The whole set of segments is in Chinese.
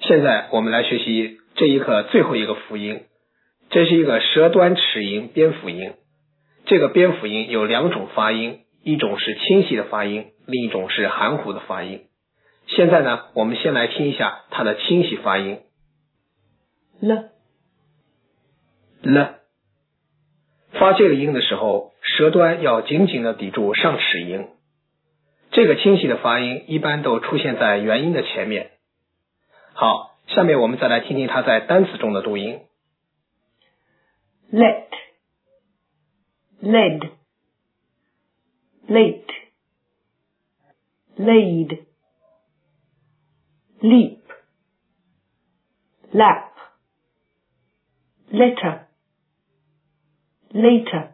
现在我们来学习这一课最后一个辅音，这是一个舌端齿龈边辅音。这个边辅音有两种发音，一种是清晰的发音，另一种是含糊的发音。现在呢，我们先来听一下它的清晰发音。发这个音的时候，舌端要紧紧的抵住上齿龈。这个清晰的发音一般都出现在元音的前面。好，下面我们再来听听它在单词中的读音。 Let, led, late, laid, leap, lap, letter, later。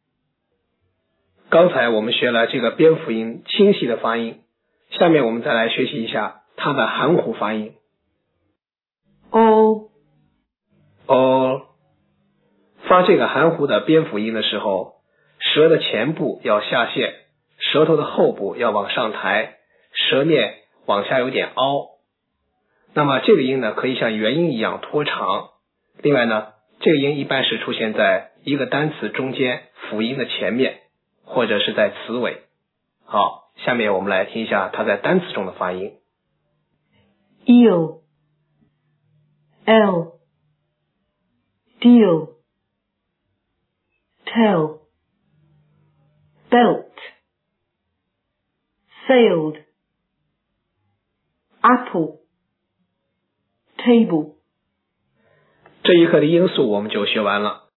刚才我们学了这个边辅音清晰的发音，下面我们再来学习一下它的含糊发音。 all， 发这个含糊的边辅音的时候，舌的前部要下陷，舌头的后部要往上抬，舌面往下有点凹。那么这个音呢，可以像元音一样拖长。另外呢，这个音一般是出现在一个单词中间辅音的前面，或者是在词尾。好，下面我们来听一下它在单词中的发音。 eel, l, deal, tell, belt, sailed, apple, table。 这一课的音素我们就学完了。